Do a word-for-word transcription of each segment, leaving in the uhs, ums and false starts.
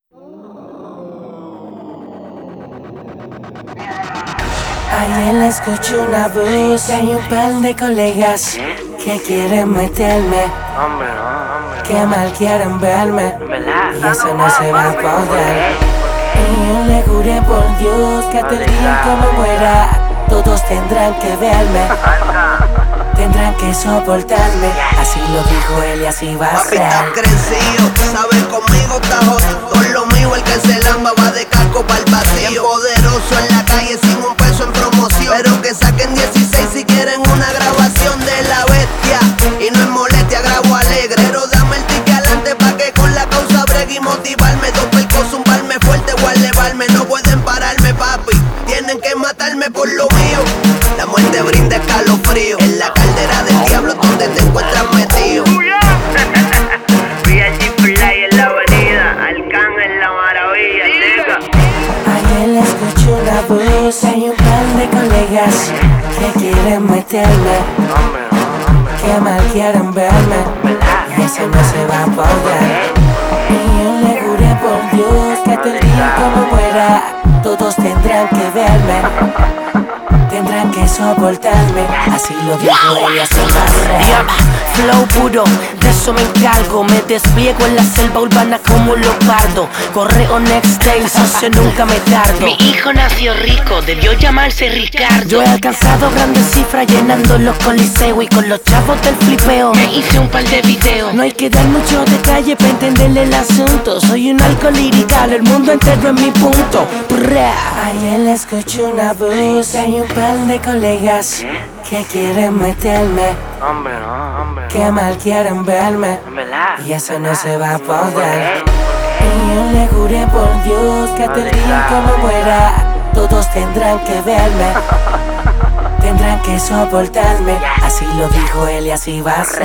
Ayer escuché una voz, hay un par de colegas que quieren meterme, que mal quieren verme, y eso no se va a poder. Y yo le juré por Dios que hasta el día como muera, todos tendrán que verme, tendrán que soportarme. Así lo dijo él y así va a Papi, ser. estás crecido, sabes conmigo está jodido. Todo lo mío, el que se lamba va de casco pa'l vacío. Bien poderoso en la calle sin un peso en promoción, pero que saquen dieciséis si quieren una grabación de la bestia. Y no es molestia, grabo alegre, pero dame el ticket adelante pa' que con la causa bregue y motivarme. Dos percos, zumbarme fuerte o elevarme. No pueden pararme, papi, tienen que matarme por lo mío. La muerte brinda escalofrío, en la caldera del diablo donde te encuentras metido. En la avenida, Arcángel la maravilla, chica. Ayer escuché una voz, hay un par de colegas que quieren meterme, que mal quieren verme, y eso no se va a poder. Y yo le juré por Dios que hasta el día como muera, todos tendrán que verme, tendrán que soportarme. Así lo dijo él y así va a ser. Flow puro, de eso me encargo. Me despliego en la selva urbana como un leopardo. Correo next day, socio, nunca me tardo. Mi hijo nació rico, debió llamarse Ricardo. Yo he alcanzado grandes cifras llenando los coliseos, y con los chavos del flipeo me hice un par de videos. No hay que dar mucho detalle para entenderle el asunto. Soy un alcohol lirical, el mundo entero es mi punto. Bra. Ayer escuché una voz, hay un par de colegas que quieren meterme, Hombre, no, hombre. que mal quieren verme, y eso no se va a poder. Y yo le juré por Dios que hasta el día como muera, todos tendrán que verme, tendrán que soportarme. Así lo dijo él y así va a ser.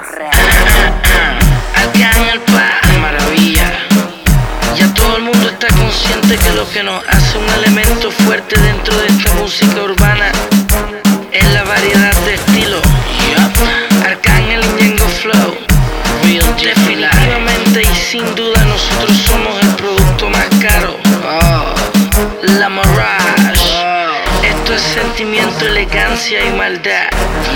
Acá en el pa, maravilla. Ya todo el mundo está consciente que lo que nos hace un elemento fuerte dentro de esta música urbana es la variedad de estilos. Yep. Arcángel y Ñengo Flow, Real definitivamente y sin duda nosotros somos el producto más caro. Oh, la Mirage. Esto es sentimiento, elegancia y maldad.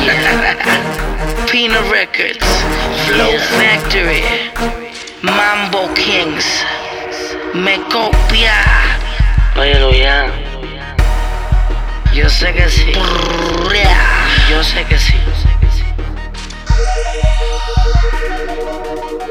Pino Records, Flow Factory, Mambo Kings. Me copia. Óyelo ya. Yo sé que sí. Yo sé que sí.